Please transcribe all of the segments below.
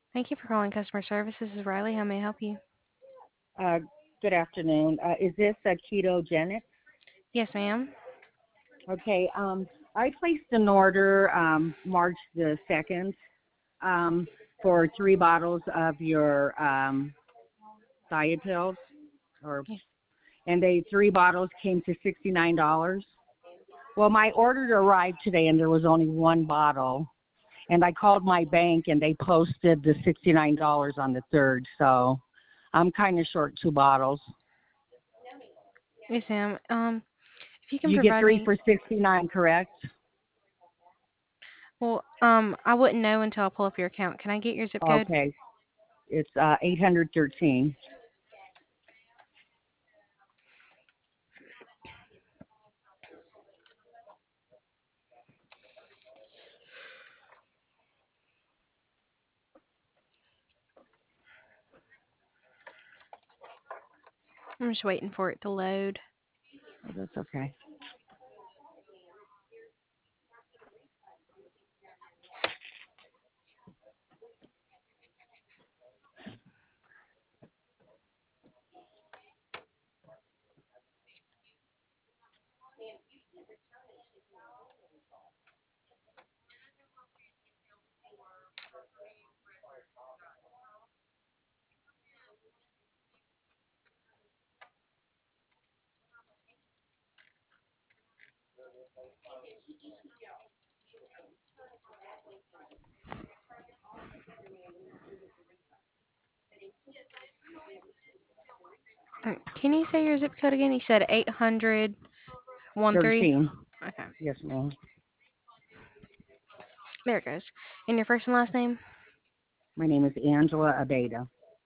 Thank you for calling customer service. This is Riley. How may I help you? Uh, Good afternoon. Is this a ketogenic? Yes, ma'am. Okay. I placed an order March the 2nd for 3 bottles of your diet pills, or Yes. and they 3 bottles came to $69. Well, my order arrived today, and there was only 1 bottle. And I called my bank, and they posted the $69 on the 3rd. So I'm kind of short 2 bottles. Yes, ma'am. If you can You get provide three me, for 69, correct? well, I wouldn't know until I pull up your account. Can I get your zip code? Okay. It's 813. I'm just waiting for it to load. Oh, that's okay. Can you say your zip code again? You said 800 13. 13. Okay, Yes, ma'am. there it goes. And your first and last name? My name is Angela Abeda.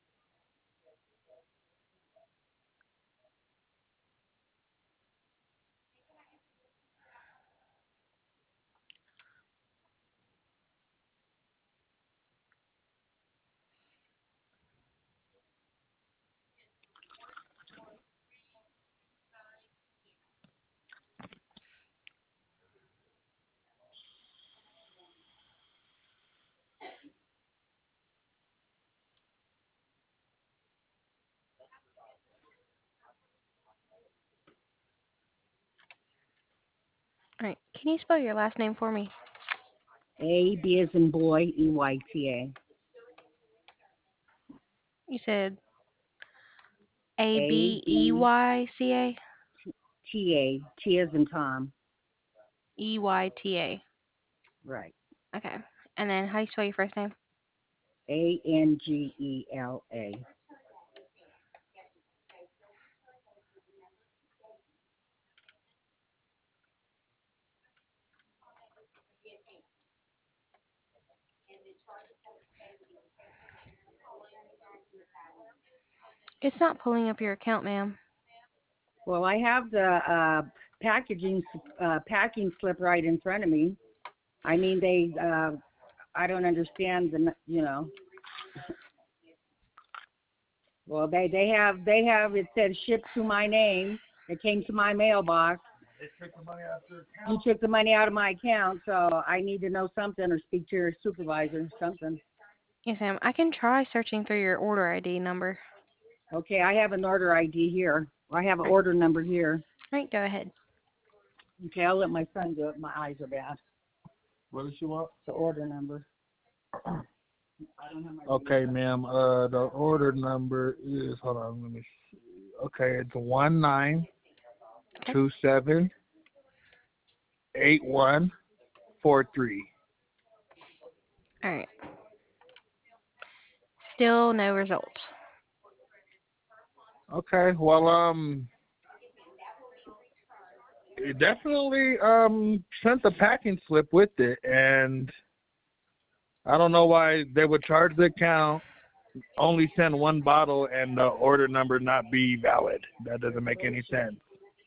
All right. Can you spell your last name for me? A, B as in boy, EYTA. You said A A, B E B, Y C A T, A. T as in Tom. E Y T A. Right. Okay. And then how do you spell your first name? Angela. It's not pulling up your account, ma'am. Well, I have the packing slip right in front of me. I mean, I don't understand Well, they have it said shipped to my name. It came to my mailbox. You took the money out of my account, so I need to know something or speak to your supervisor, something. Yes, ma'am. I can try searching through your order ID number. Okay, I have an order ID here. I have an All right. order number here. All right, go ahead. Okay, I'll let my son do it. My eyes are bad. What does she want? The order number. I don't have my Okay, ma'am. The order number is, hold on, let me see. Okay, it's 19278143. All right. Still no results. Okay, well, it definitely sent the packing slip with it, and I don't know why they would charge the account, only send 1 bottle, and the order number not be valid. That doesn't make any sense.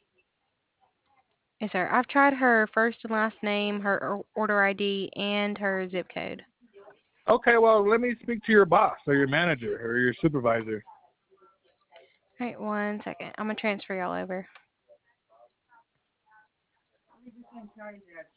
Yes, sir. I've tried her first and last name, her order ID, and her zip code. Okay, well, let me speak to your boss or your manager or your supervisor. All right, one second. I'm gonna transfer y'all over.